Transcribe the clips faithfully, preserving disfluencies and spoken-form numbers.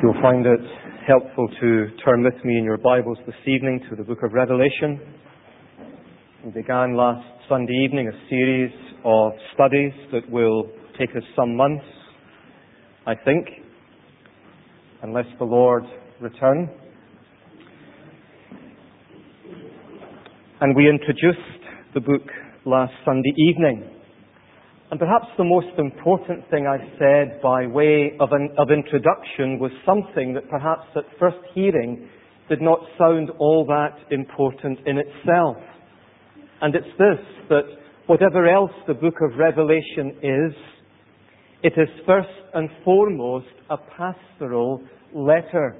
You'll find it helpful to turn with me in your Bibles this evening to the book of Revelation. We began last Sunday evening a series of studies that will take us some months, I think, unless the Lord return. And we introduced the book last Sunday evening. And perhaps the most important thing I said by way of an of introduction was something that perhaps at first hearing did not sound all that important in itself. And it's this, that whatever else the book of Revelation is, it is first and foremost a pastoral letter.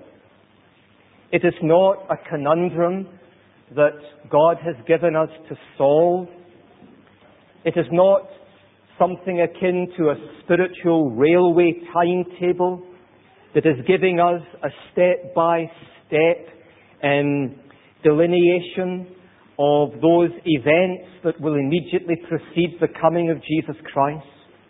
It is not a conundrum that God has given us to solve. It is not something akin to a spiritual railway timetable that is giving us a step-by-step um, delineation of those events that will immediately precede the coming of Jesus Christ.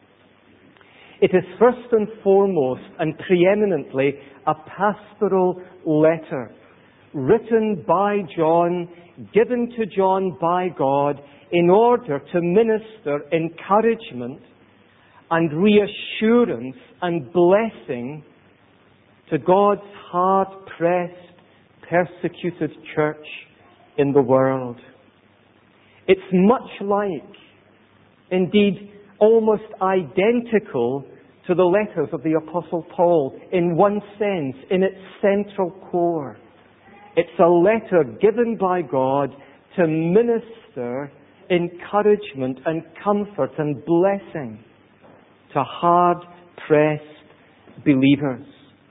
It is first and foremost and preeminently a pastoral letter written by John, given to John by God, in order to minister encouragement and reassurance and blessing to God's hard-pressed, persecuted church in the world. It's much like, indeed almost identical to the letters of the Apostle Paul in one sense, in its central core. It's a letter given by God to minister encouragement and comfort and blessing to hard-pressed believers.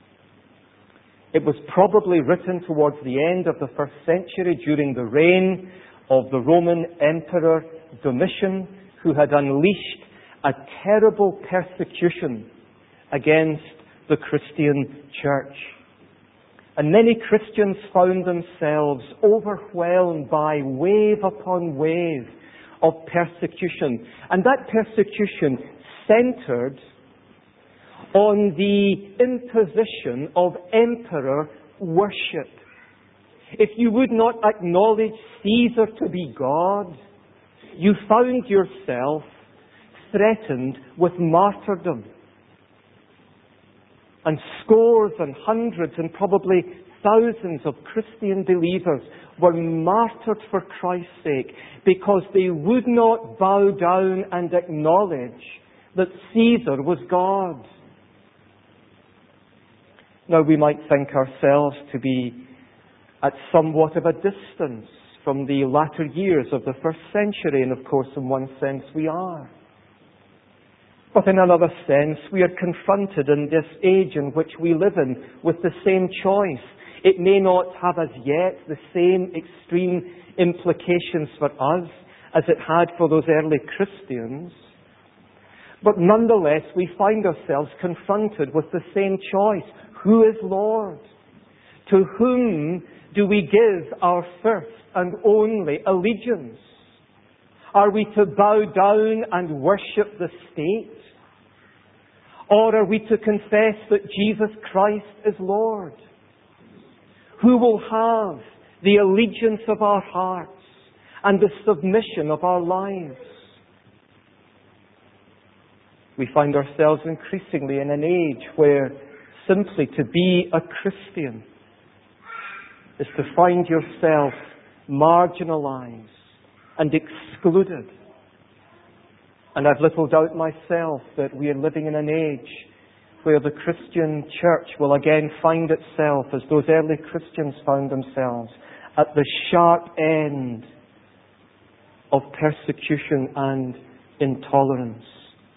It was probably written towards the end of the first century during the reign of the Roman Emperor Domitian, who had unleashed a terrible persecution against the Christian church. And many Christians found themselves overwhelmed by wave upon wave of persecution. And that persecution centered on the imposition of emperor worship. If you would not acknowledge Caesar to be God, you found yourself threatened with martyrdom. And scores and hundreds and probably thousands of Christian believers were martyred for Christ's sake because they would not bow down and acknowledge that Caesar was God. Now we might think ourselves to be at somewhat of a distance from the latter years of the first century, and of course in one sense we are. But in another sense, we are confronted in this age in which we live in with the same choice. It may not have as yet the same extreme implications for us as it had for those early Christians. But nonetheless, we find ourselves confronted with the same choice. Who is Lord? To whom do we give our first and only allegiance? Are we to bow down and worship the state? Or are we to confess that Jesus Christ is Lord? Who will have the allegiance of our hearts and the submission of our lives? We find ourselves increasingly in an age where simply to be a Christian is to find yourself marginalized and excluded. And I've little doubt myself that we are living in an age where the Christian church will again find itself, as those early Christians found themselves, at the sharp end of persecution and intolerance.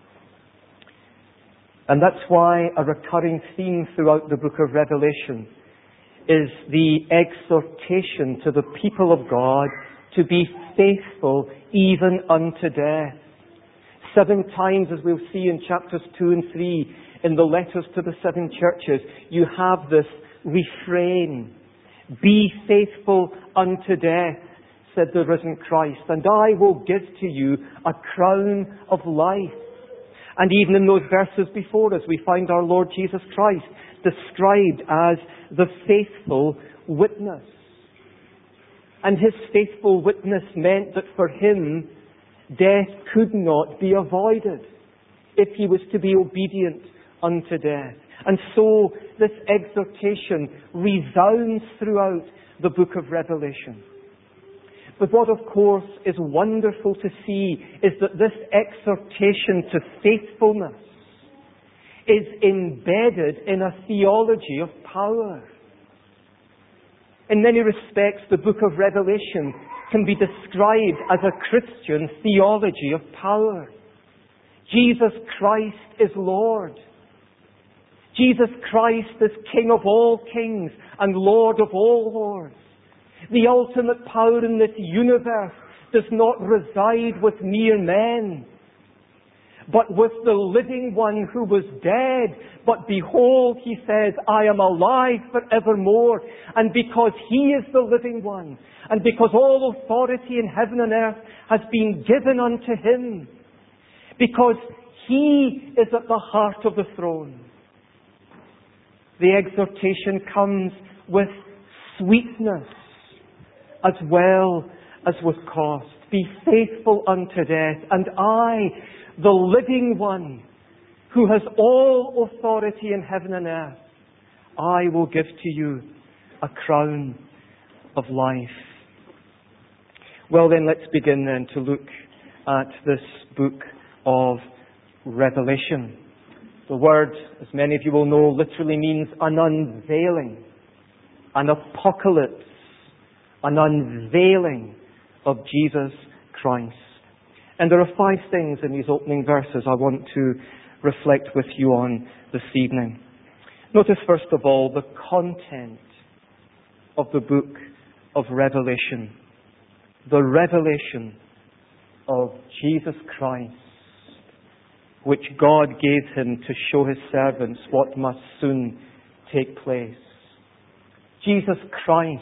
And that's why a recurring theme throughout the book of Revelation is the exhortation to the people of God to be faithful even unto death. Seven times, as we'll see in chapters two and three, in the letters to the seven churches, you have this refrain. Be faithful unto death, said the risen Christ, and I will give to you a crown of life. And even in those verses before us, we find our Lord Jesus Christ described as the faithful witness. And his faithful witness meant that for him, death could not be avoided if he was to be obedient unto death. And so this exhortation resounds throughout the book of Revelation. But what, of course, is wonderful to see is that this exhortation to faithfulness is embedded in a theology of power. In many respects, the book of Revelation can be described as a Christian theology of power. Jesus Christ is Lord. Jesus Christ is King of all kings and Lord of all lords. The ultimate power in this universe does not reside with mere men, but with the living one who was dead. But behold, he says, I am alive forevermore. And because he is the living one, and because all authority in heaven and earth has been given unto him, because he is at the heart of the throne, the exhortation comes with sweetness as well as with cost. Be faithful unto death, and I, the living one, who has all authority in heaven and earth, I will give to you a crown of life. Well then, let's begin then to look at this book of Revelation. The word, as many of you will know, literally means an unveiling, an apocalypse, an unveiling of Jesus Christ. And there are five things in these opening verses I want to reflect with you on this evening. Notice first of all the content of the book of Revelation. The revelation of Jesus Christ, which God gave him to show his servants what must soon take place. Jesus Christ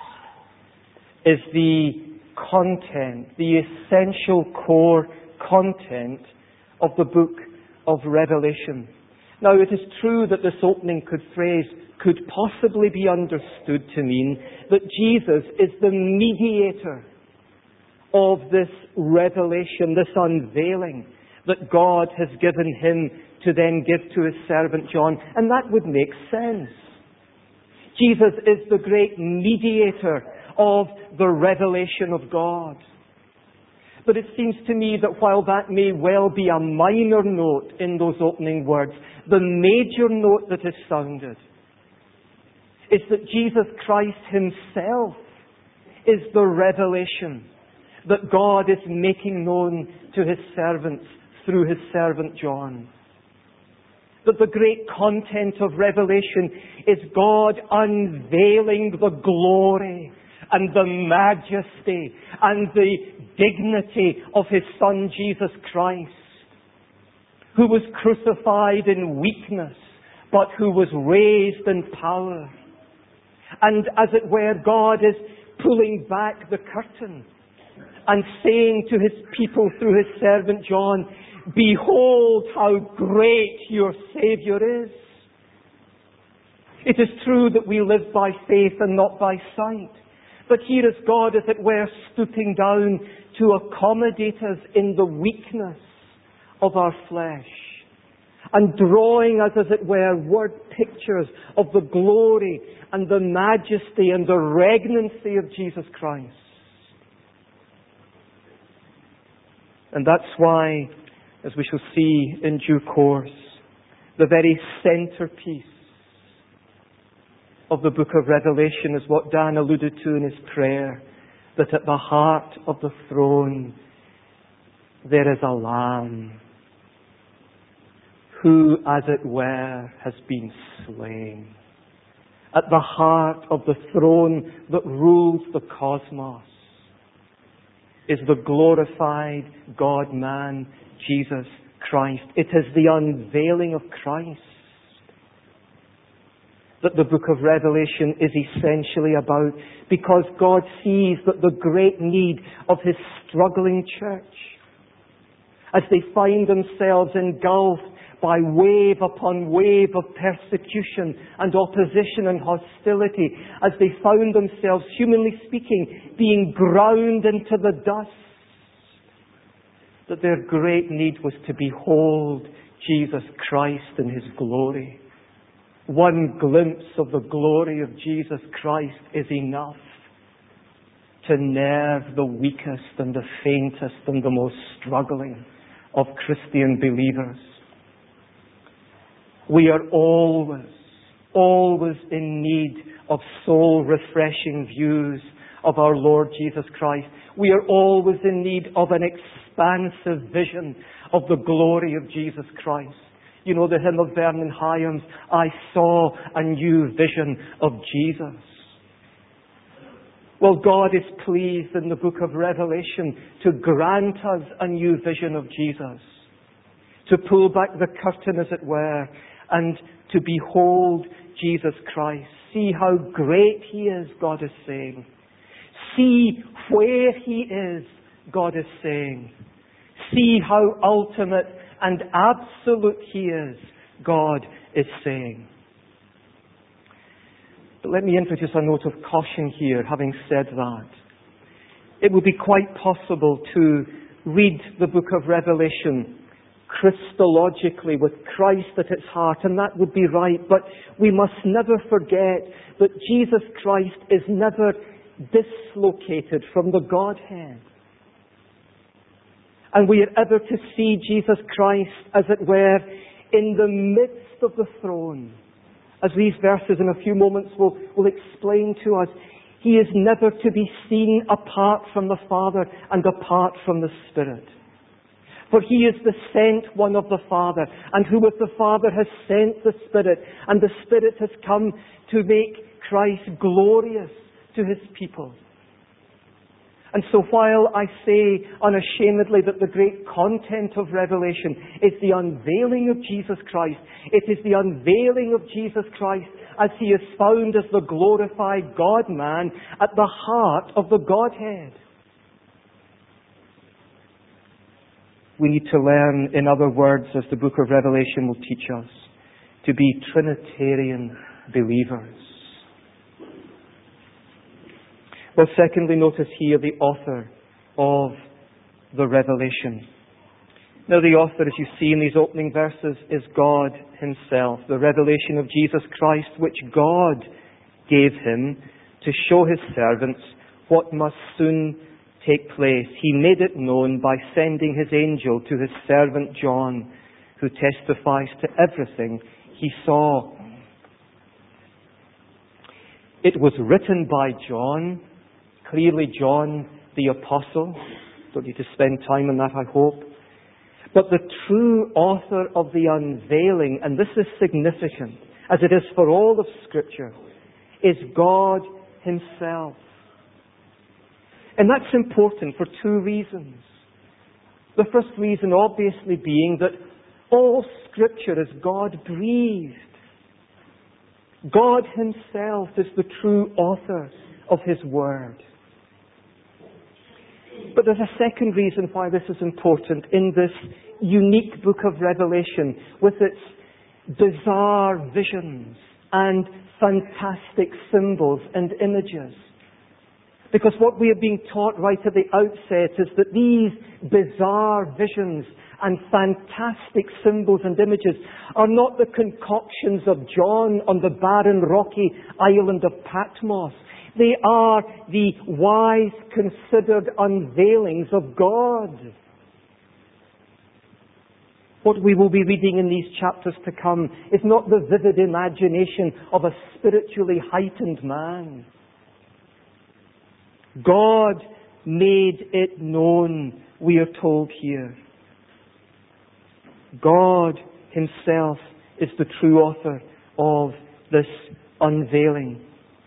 is the content, the essential core content of the book of Revelation. Now, it is true that this opening could phrase could possibly be understood to mean that Jesus is the mediator of this revelation, this unveiling that God has given him to then give to his servant John. And that would make sense. Jesus is the great mediator of the revelation of God. But it seems to me that while that may well be a minor note in those opening words, the major note that is sounded is that Jesus Christ himself is the revelation that God is making known to his servants through his servant John. That the great content of Revelation is God unveiling the glory and the majesty and the dignity of his Son Jesus Christ, who was crucified in weakness, but who was raised in power. And as it were, God is pulling back the curtain and saying to his people through his servant John, behold how great your Saviour is. It is true that we live by faith and not by sight. But here is God, as it were, stooping down to accommodate us in the weakness of our flesh, and drawing us, as it were, word pictures of the glory and the majesty and the regnancy of Jesus Christ. And that's why, as we shall see in due course, the very centerpiece of the book of Revelation is what Dan alluded to in his prayer, that at the heart of the throne there is a Lamb who, as it were, has been slain. At the heart of the throne that rules the cosmos is the glorified God-man, Jesus Christ. It is the unveiling of Christ that the book of Revelation is essentially about, because God sees that the great need of his struggling church as they find themselves engulfed by wave upon wave of persecution and opposition and hostility, as they found themselves, humanly speaking, being ground into the dust, that their great need was to behold Jesus Christ in His glory. One glimpse of the glory of Jesus Christ is enough to nerve the weakest and the faintest and the most struggling of Christian believers. We are always, always in need of soul-refreshing views of our Lord Jesus Christ. We are always in need of an expansive vision of the glory of Jesus Christ. You know the hymn of Vernon Hyams, I saw a new vision of Jesus. Well, God is pleased in the book of Revelation to grant us a new vision of Jesus, to pull back the curtain, as it were, and to behold Jesus Christ. See how great He is, God is saying. See where He is, God is saying. See how ultimate and absolute He is, God is saying. But let me introduce a note of caution here, having said that. It would be quite possible to read the book of Revelation Christologically, with Christ at its heart, and that would be right, but we must never forget that Jesus Christ is never dislocated from the Godhead. And we are ever to see Jesus Christ, as it were, in the midst of the throne. As these verses in a few moments will, will explain to us, He is never to be seen apart from the Father and apart from the Spirit. For He is the sent one of the Father, and who with the Father has sent the Spirit, and the Spirit has come to make Christ glorious to His people. And so while I say unashamedly that the great content of Revelation is the unveiling of Jesus Christ, it is the unveiling of Jesus Christ as He is found as the glorified God-man at the heart of the Godhead. We need to learn, in other words, as the book of Revelation will teach us, to be Trinitarian believers. Well, secondly, notice here the author of the Revelation. Now, the author, as you see in these opening verses, is God Himself. The revelation of Jesus Christ, which God gave Him to show His servants what must soon take place. He made it known by sending His angel to His servant John, who testifies to everything he saw. It was written by John, clearly John the Apostle. Don't need to spend time on that, I hope. But the true author of the unveiling, and this is significant, as it is for all of Scripture, is God Himself. And that's important for two reasons. The first reason obviously being that all Scripture is God-breathed. God Himself is the true author of His Word. But there's a second reason why this is important in this unique book of Revelation with its bizarre visions and fantastic symbols and images. Because what we are being taught right at the outset is that these bizarre visions and fantastic symbols and images are not the concoctions of John on the barren, rocky island of Patmos. They are the wise, considered unveilings of God. What we will be reading in these chapters to come is not the vivid imagination of a spiritually heightened man. God made it known, we are told here. God Himself is the true author of this unveiling.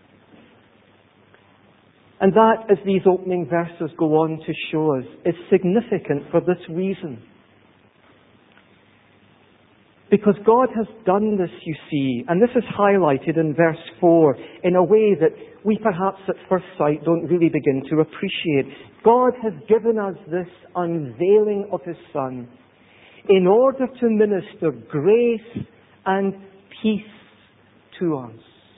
And that, as these opening verses go on to show us, is significant for this reason. Because God has done this, you see, and this is highlighted in verse four in a way that we perhaps at first sight don't really begin to appreciate. God has given us this unveiling of His Son in order to minister grace and peace to us.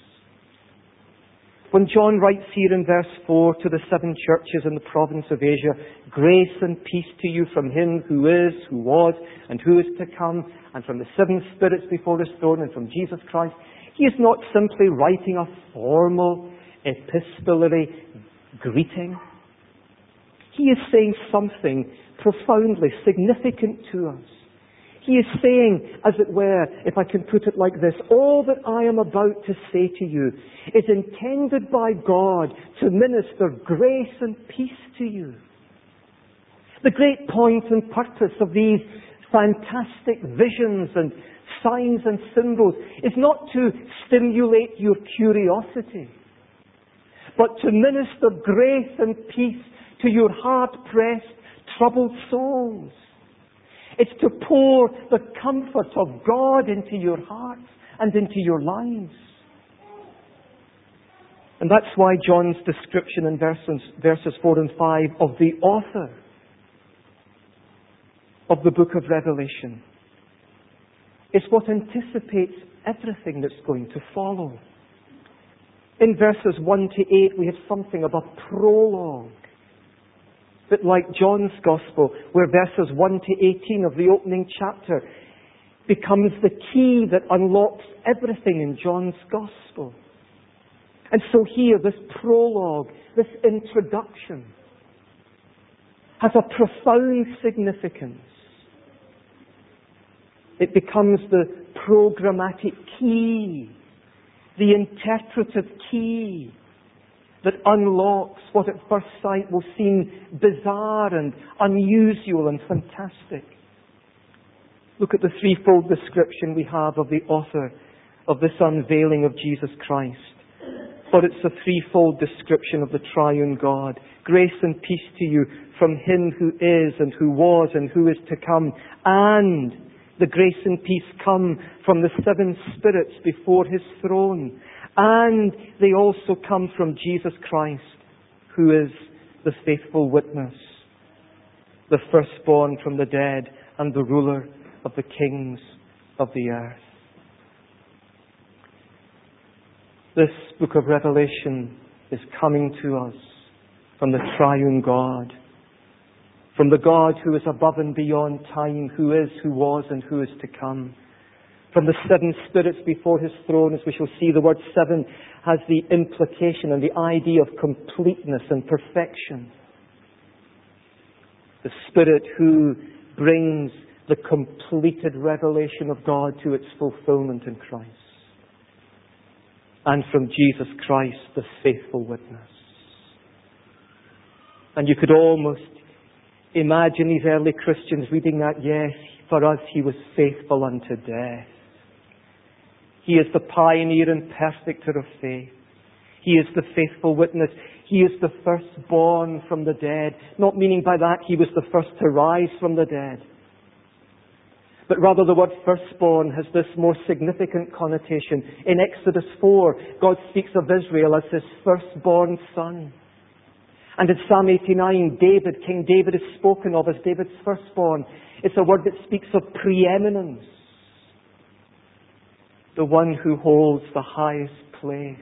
When John writes here in verse four to the seven churches in the province of Asia, grace and peace to you from him who is, who was, and who is to come, and from the seven spirits before his throne, and from Jesus Christ, he is not simply writing a formal epistolary greeting. He is saying something profoundly significant to us. He is saying, as it were, if I can put it like this, all that I am about to say to you is intended by God to minister grace and peace to you. The great point and purpose of these fantastic visions and signs and symbols is not to stimulate your curiosity, but to minister grace and peace to your hard-pressed, troubled souls. It's to pour the comfort of God into your hearts and into your lives. And that's why John's description in verses, verses four and five of the author of the book of Revelation is what anticipates everything that's going to follow. In verses one to eight, we have something of a prologue. But like John's Gospel, where verses one to eighteen of the opening chapter becomes the key that unlocks everything in John's Gospel. And so here, this prologue, this introduction, has a profound significance. It becomes the programmatic key, the interpretive key, that unlocks what at first sight will seem bizarre and unusual and fantastic. Look at the threefold description we have of the author of this unveiling of Jesus Christ. For it's a threefold description of the triune God. Grace and peace to you from him who is and who was and who is to come. And the grace and peace come from the seven spirits before his throne. And they also come from Jesus Christ, who is the faithful witness, the firstborn from the dead, and the ruler of the kings of the earth. This book of Revelation is coming to us from the triune God, from the God who is above and beyond time, who is, who was, and who is to come. From the seven spirits before his throne, as we shall see, the word seven has the implication and the idea of completeness and perfection. The Spirit who brings the completed revelation of God to its fulfillment in Christ. And from Jesus Christ, the faithful witness. And you could almost imagine these early Christians reading that, yes, for us he was faithful unto death. He is the pioneer and perfecter of faith. He is the faithful witness. He is the firstborn from the dead. Not meaning by that he was the first to rise from the dead. But rather the word firstborn has this more significant connotation. In Exodus four, God speaks of Israel as his firstborn son. And in Psalm eighty-nine, David, King David is spoken of as David's firstborn. It's a word that speaks of preeminence. The one who holds the highest place.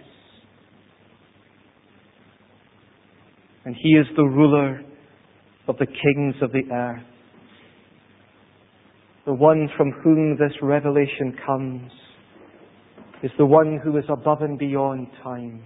And he is the ruler of the kings of the earth. The one from whom this revelation comes is the one who is above and beyond time.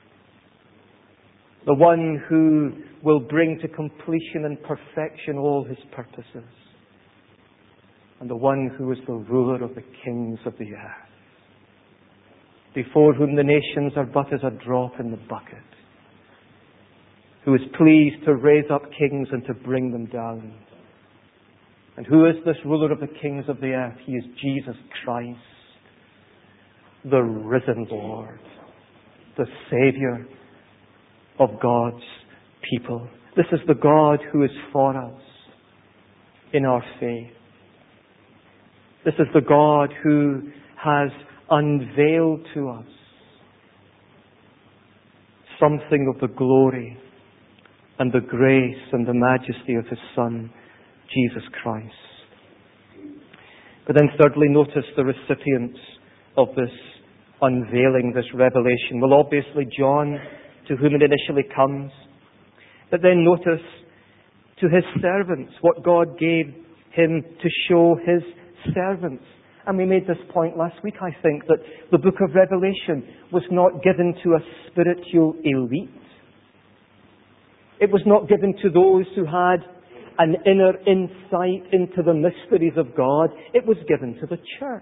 The one who will bring to completion and perfection all his purposes. And the one who is the ruler of the kings of the earth. Before whom the nations are but as a drop in the bucket. Who is pleased to raise up kings and to bring them down. And who is this ruler of the kings of the earth? He is Jesus Christ, the risen Lord, the Savior of God's people. This is the God who is for us in our faith. This is the God who has unveiled to us something of the glory and the grace and the majesty of his Son, Jesus Christ. But then thirdly, notice the recipients of this unveiling, this revelation. Well, obviously John, to whom it initially comes. But then notice to his servants, what God gave him to show his servants. And we made this point last week, I think, that the book of Revelation was not given to a spiritual elite. It was not given to those who had an inner insight into the mysteries of God. It was given to the church.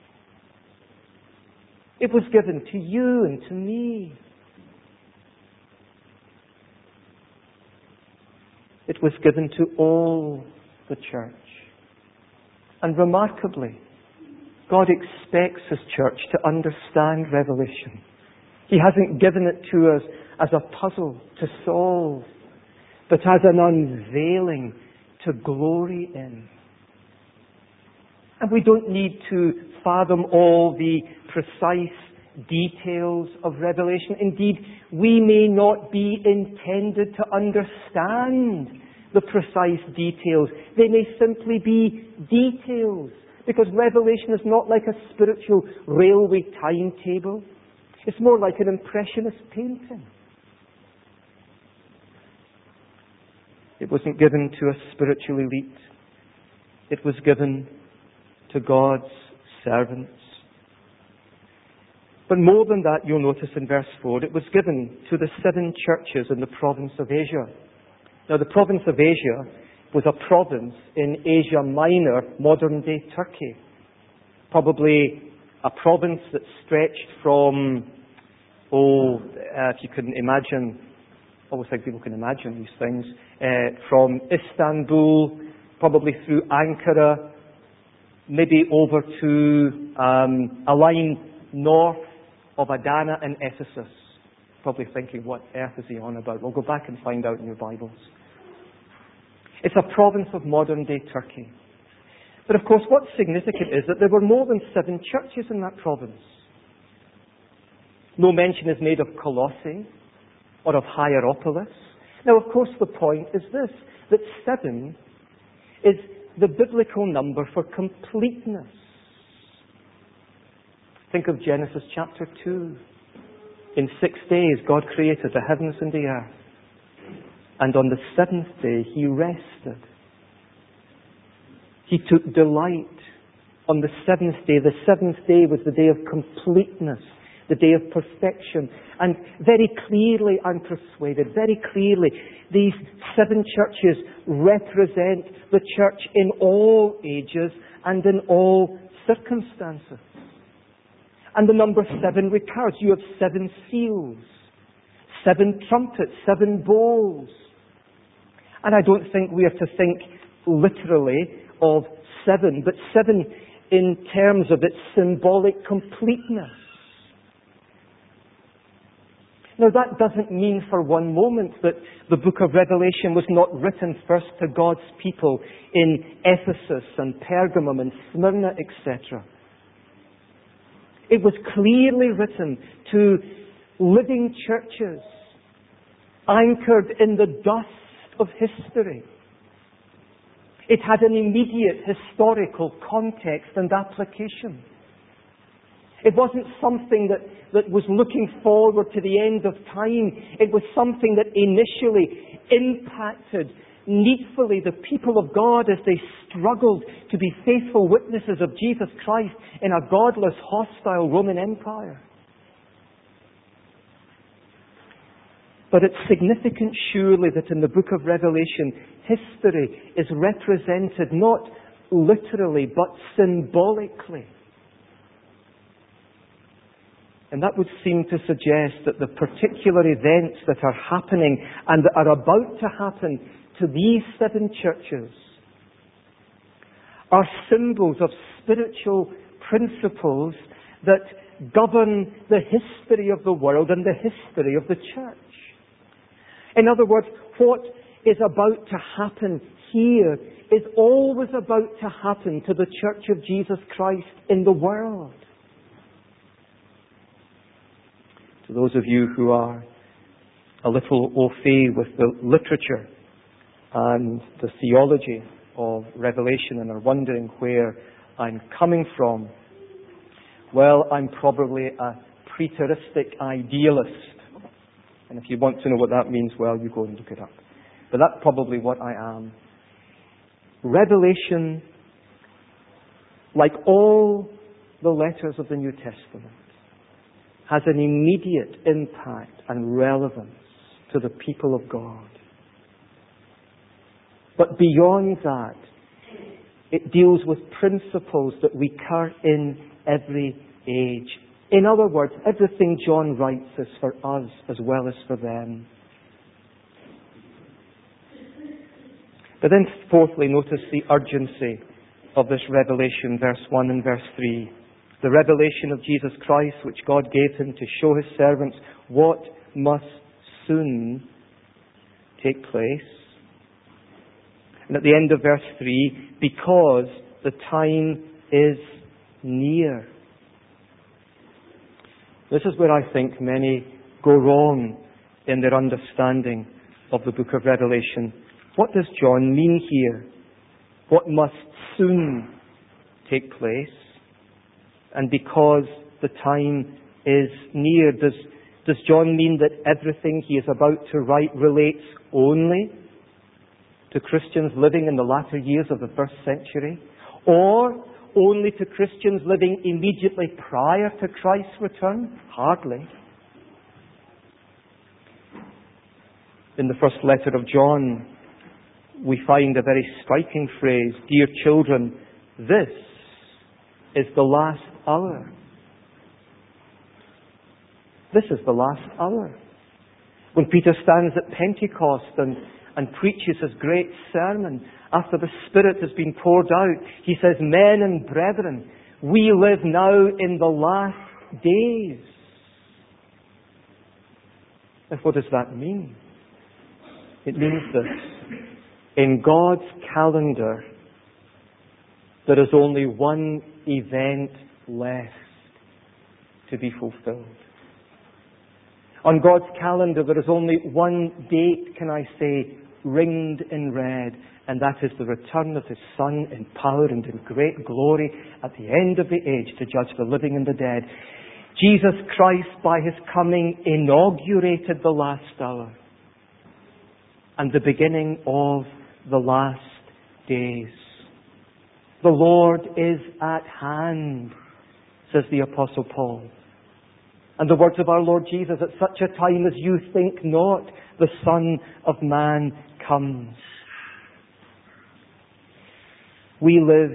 It was given to you and to me. It was given to all the church. And remarkably, God expects His church to understand Revelation. He hasn't given it to us as a puzzle to solve, but as an unveiling to glory in. And we don't need to fathom all the precise details of Revelation. Indeed, we may not be intended to understand the precise details. They may simply be details, because Revelation is not like a spiritual railway timetable. It's more like an impressionist painting. It wasn't given to a spiritual elite. It was given to God's servants. But more than that, you'll notice in verse four, it was given to the seven churches in the province of Asia. Now, the province of Asia was a province in Asia Minor, modern-day Turkey. Probably a province that stretched from, oh, uh, if you couldn't imagine, I always think people can imagine these things, uh, from Istanbul, probably through Ankara, maybe over to um, a line north of Adana and Ephesus. Probably thinking, what earth is he on about? We'll go back and find out in your Bibles. It's a province of modern-day Turkey. But of course, what's significant is that there were more than seven churches in that province. No mention is made of Colossae or of Hierapolis. Now, of course, the point is this, that seven is the biblical number for completeness. Think of Genesis chapter two. In six days, God created the heavens and the earth. And on the seventh day, He rested. He took delight. On the seventh day, the seventh day was the day of completeness, the day of perfection. And very clearly, I'm persuaded, very clearly, these seven churches represent the church in all ages and in all circumstances. And the number seven recurs. You have seven seals, seven trumpets, seven bowls. And I don't think we have to think literally of seven, but seven in terms of its symbolic completeness. Now, that doesn't mean for one moment that the book of Revelation was not written first to God's people in Ephesus and Pergamum and Smyrna, et cetera. It was clearly written to living churches anchored in the dust of history. It had an immediate historical context and application. It wasn't something that, that was looking forward to the end of time. It was something that initially impacted needfully the people of God as they struggled to be faithful witnesses of Jesus Christ in a godless, hostile Roman Empire. But it's significant, surely, that in the book of Revelation, history is represented not literally, but symbolically. And that would seem to suggest that the particular events that are happening and that are about to happen to these seven churches are symbols of spiritual principles that govern the history of the world and the history of the church. In other words, what is about to happen here is always about to happen to the Church of Jesus Christ in the world. To those of you who are a little au fait with the literature and the theology of Revelation and are wondering where I'm coming from? Well, I'm probably a preteristic idealist. And if you want to know what that means, well, you go and look it up. But that's probably what I am. Revelation, like all the letters of the New Testament, has an immediate impact and relevance to the people of God. But beyond that, it deals with principles that recur in every age. In other words, everything John writes is for us as well as for them. But then fourthly, notice the urgency of this revelation, verse one and verse three. The revelation of Jesus Christ, which God gave him to show his servants what must soon take place. And at the end of verse three, because the time is near. This is where I think many go wrong in their understanding of the book of Revelation. What does John mean here? What must soon take place? And because the time is near, does, does John mean that everything he is about to write relates only to Christians living in the latter years of the first century? Or only to Christians living immediately prior to Christ's return? Hardly. In the first letter of John, we find a very striking phrase, "Dear children, this is the last hour." This is the last hour. When Peter stands at Pentecost and, and preaches his great sermon, after the Spirit has been poured out, he says, "Men and brethren, we live now in the last days." And what does that mean? It means this. In God's calendar, there is only one event left to be fulfilled. On God's calendar, there is only one date, can I say, ringed in red, and that is the return of His Son in power and in great glory at the end of the age to judge the living and the dead. Jesus Christ, by His coming, inaugurated the last hour and the beginning of the last days. The Lord is at hand, says the Apostle Paul. And the words of our Lord Jesus, "At such a time as you think not, the Son of Man comes." We live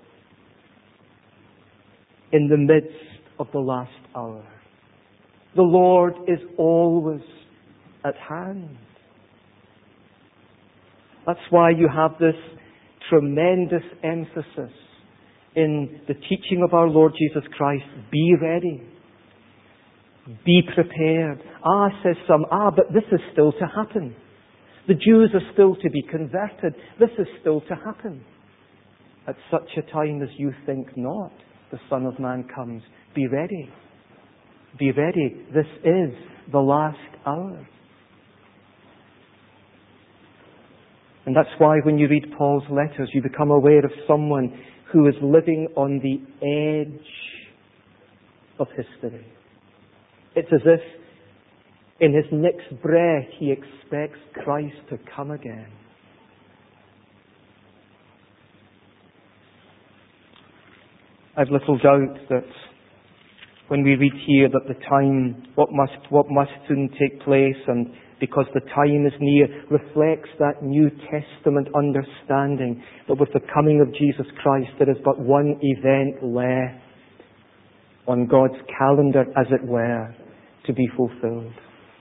in the midst of the last hour. The Lord is always at hand. That's why you have this tremendous emphasis in the teaching of our Lord Jesus Christ. Be ready. Be prepared. Ah, says some, ah, but this is still to happen. The Jews are still to be converted. This is still to happen. At such a time as you think not, the Son of Man comes. Be ready. Be ready. This is the last hour. And that's why when you read Paul's letters, you become aware of someone who is living on the edge of history. It's as if in his next breath he expects Christ to come again. I've little doubt that when we read here that the time, what must, what must soon take place, and because the time is near, reflects that New Testament understanding that with the coming of Jesus Christ there is but one event left on God's calendar, as it were, to be fulfilled.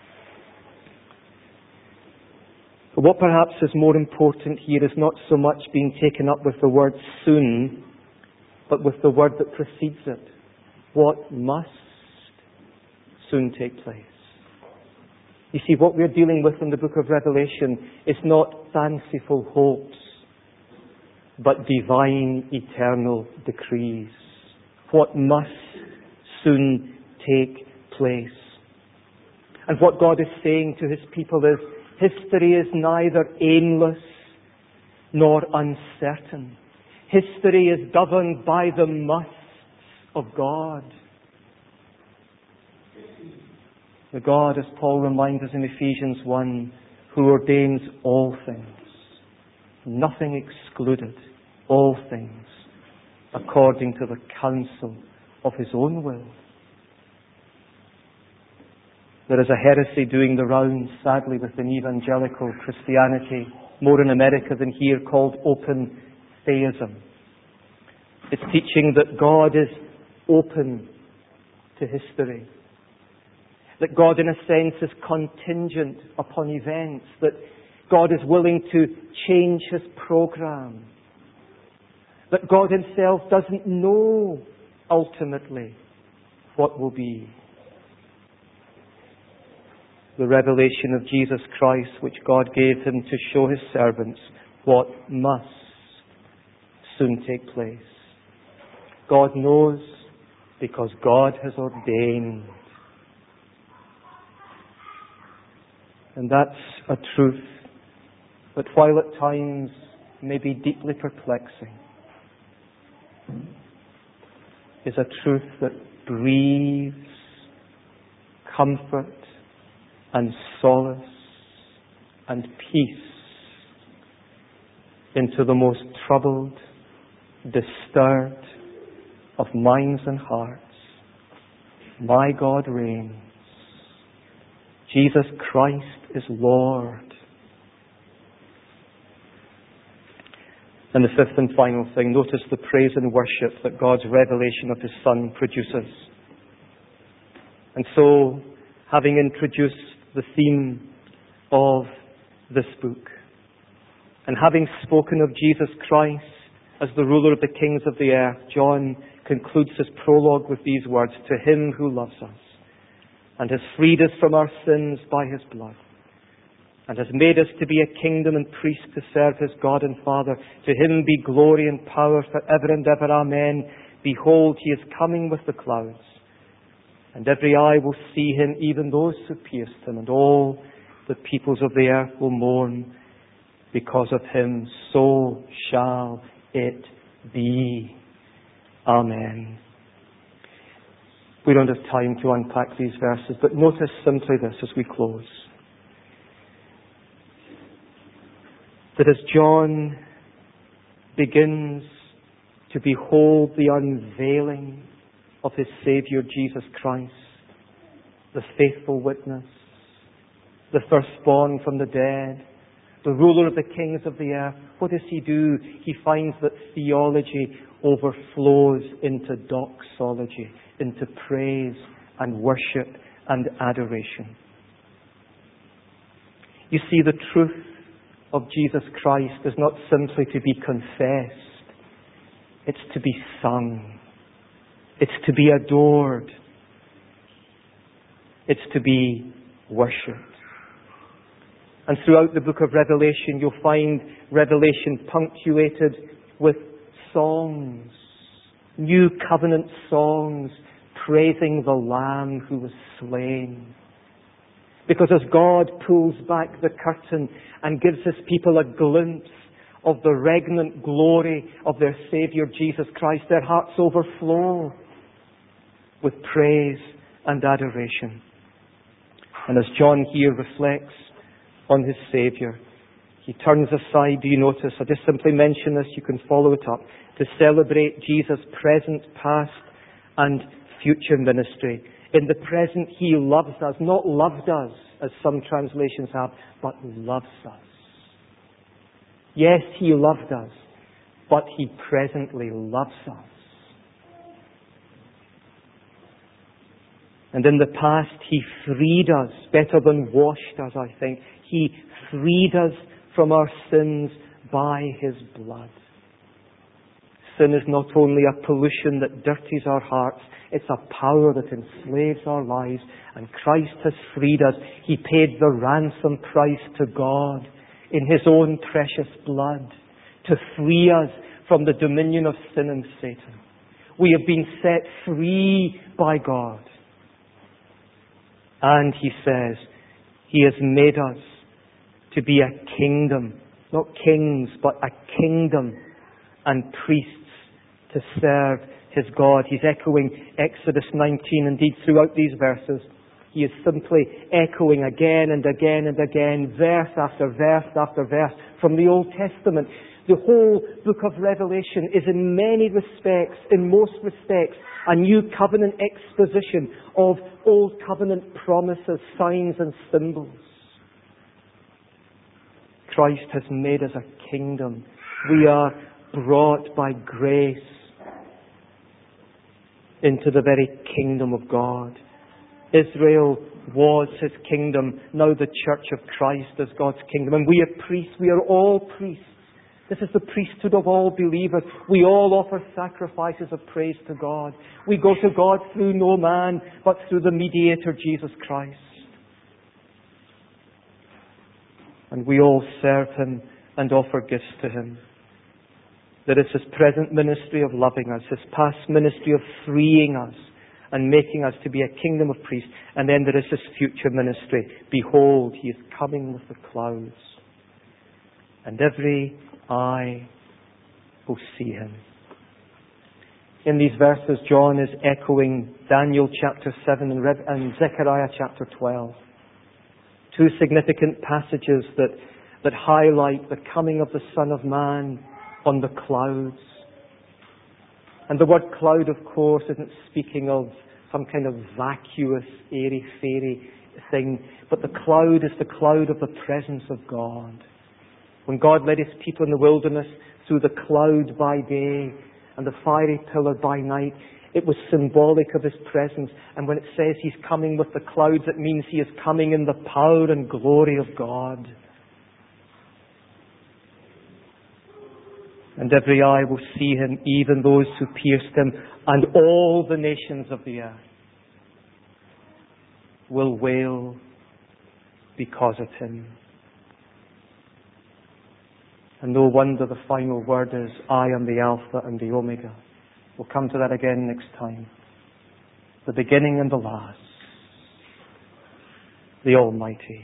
But what perhaps is more important here is not so much being taken up with the word soon, but with the word that precedes it. What must soon take place. You see, what we're dealing with in the book of Revelation is not fanciful hopes, but divine, eternal decrees. What must soon take place. And what God is saying to His people is, history is neither aimless nor uncertain. History is governed by the musts of God. The God, as Paul reminds us in Ephesians one, who ordains all things, nothing excluded, all things, according to the counsel of His own will. There is a heresy doing the rounds, sadly, within evangelical Christianity, more in America than here, called open theism. It's teaching that God is open to history. That God, in a sense, is contingent upon events. That God is willing to change His program. That God Himself doesn't know ultimately what will be. The revelation of Jesus Christ, which God gave Him to show His servants what must soon take place. God knows because God has ordained. And that's a truth that, while at times may be deeply perplexing, is a truth that breathes comfort and solace and peace into the most troubled, disturbed of minds and hearts. My God reigns. Jesus Christ is Lord. And the fifth and final thing, notice the praise and worship that God's revelation of His Son produces. And so, having introduced the theme of this book, and having spoken of Jesus Christ as the ruler of the kings of the earth, John concludes his prologue with these words, "To Him who loves us, and has freed us from our sins by His blood, and has made us to be a kingdom and priest to serve His God and Father. To Him be glory and power for ever and ever. Amen. Behold, He is coming with the clouds, and every eye will see Him, even those who pierced Him, and all the peoples of the earth will mourn because of Him. So shall it be. Amen." We don't have time to unpack these verses, but notice simply this as we close. That as John begins to behold the unveiling of his Saviour Jesus Christ, the faithful witness, the firstborn from the dead, the ruler of the kings of the earth, what does he do? He finds that theology overflows into doxology, into praise and worship and adoration. You see, the truth of Jesus Christ is not simply to be confessed. It's to be sung. It's to be adored. It's to be worshipped. And throughout the book of Revelation, you'll find Revelation punctuated with songs, new covenant songs, praising the Lamb who was slain. Because as God pulls back the curtain and gives His people a glimpse of the regnant glory of their Saviour Jesus Christ, their hearts overflow with praise and adoration. And as John here reflects on his Saviour, he turns aside, do you notice? I just simply mention this, you can follow it up, to celebrate Jesus' present, past and future ministry. In the present, He loves us, not loved us, as some translations have, but loves us. Yes, He loved us, but He presently loves us. And in the past, He freed us, better than washed us, I think. He freed us from our sins by His blood. Sin is not only a pollution that dirties our hearts, it's a power that enslaves our lives. And Christ has freed us. He paid the ransom price to God in His own precious blood to free us from the dominion of sin and Satan. We have been set free by God. And He says, He has made us to be a kingdom, not kings, but a kingdom and priests to serve his God. He's echoing Exodus nineteen. Indeed, throughout these verses, he is simply echoing again and again and again, verse after verse after verse from the Old Testament. The whole book of Revelation is in many respects, in most respects, a new covenant exposition of Old Covenant promises, signs and symbols. Christ has made us a kingdom. We are brought by grace into the very kingdom of God. Israel was his kingdom. Now the church of Christ is God's kingdom. And we are priests. We are all priests. This is the priesthood of all believers. We all offer sacrifices of praise to God. We go to God through no man, but through the mediator, Jesus Christ. And we all serve him and offer gifts to him. There is his present ministry of loving us, his past ministry of freeing us and making us to be a kingdom of priests. And then there is his future ministry. Behold, he is coming with the clouds. And every eye will see him. In these verses, John is echoing Daniel chapter seven and Zechariah chapter twelve. Two significant passages that, that highlight the coming of the Son of Man on the clouds. And the word cloud, of course, isn't speaking of some kind of vacuous, airy-fairy thing, but the cloud is the cloud of the presence of God. When God led his people in the wilderness through the cloud by day and the fiery pillar by night, it was symbolic of his presence. And when it says he's coming with the clouds, it means he is coming in the power and glory of God. And every eye will see him, even those who pierced him, and all the nations of the earth will wail because of him. And no wonder the final word is, I am the Alpha and the Omega. We'll come to that again next time. The beginning and the last. The Almighty.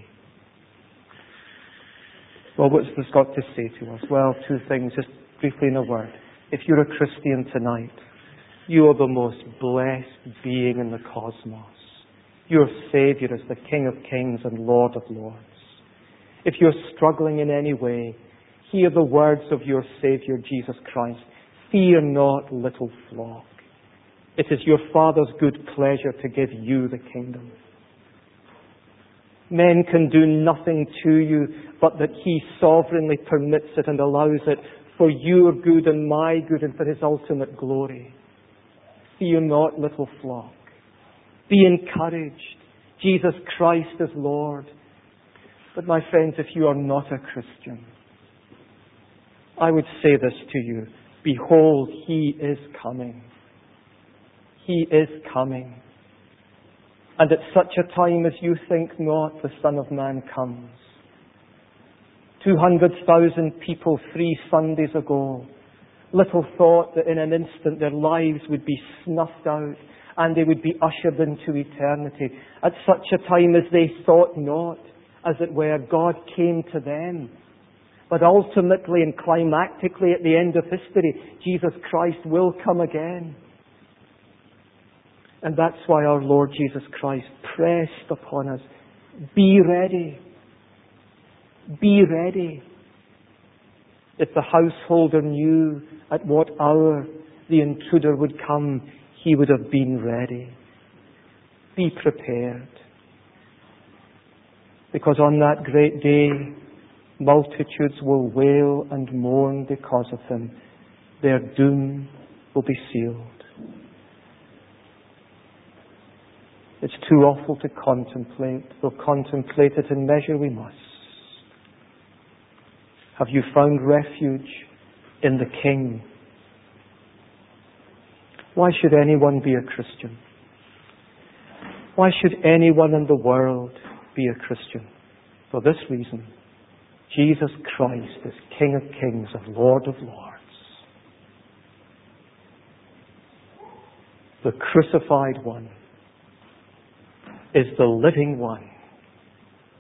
Well, what's this got to say to us? Well, two things, just briefly in a word. If you're a Christian tonight, you are the most blessed being in the cosmos. Your Saviour is the King of Kings and Lord of Lords. If you're struggling in any way, hear the words of your Saviour, Jesus Christ. Fear not, little flock. It is your Father's good pleasure to give you the kingdom. Men can do nothing to you, but that he sovereignly permits it and allows it for your good and my good and for his ultimate glory. Fear not, little flock. Be encouraged. Jesus Christ is Lord. But my friends, if you are not a Christian, I would say this to you. Behold, he is coming. He is coming. And at such a time as you think not, the Son of Man comes. Two hundred thousand people three Sundays ago little thought that in an instant their lives would be snuffed out and they would be ushered into eternity. At such a time as they thought not, as it were, God came to them. But ultimately and climactically at the end of history, Jesus Christ will come again. And that's why our Lord Jesus Christ pressed upon us, be ready. Be ready. If the householder knew at what hour the intruder would come, he would have been ready. Be prepared. Because on that great day, multitudes will wail and mourn because of him. Their doom will be sealed. It's too awful to contemplate. We'll contemplate it in measure we must. Have you found refuge in the King? Why should anyone be a Christian? Why should anyone in the world be a Christian? For this reason. Jesus Christ is King of Kings and Lord of Lords. The crucified one is the living one.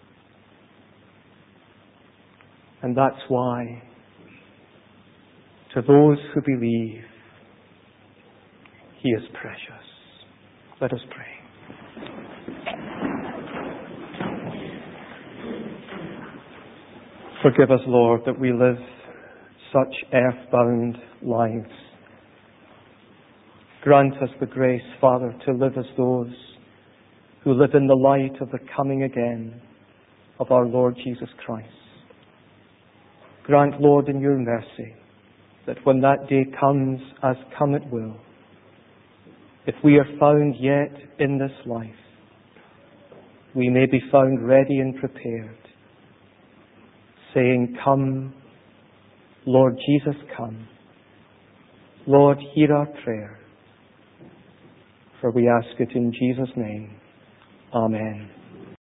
And that's why To those who believe, He is precious. Let us pray. Forgive us, Lord, that we live such earthbound lives. Grant us the grace, Father, to live as those who live in the light of the coming again of our Lord Jesus Christ. Grant, Lord, in your mercy, that when that day comes, as come it will, if we are found yet in this life, we may be found ready and prepared, saying, Come, Lord Jesus, come. Lord, hear our prayer. For we ask it in Jesus' name. Amen.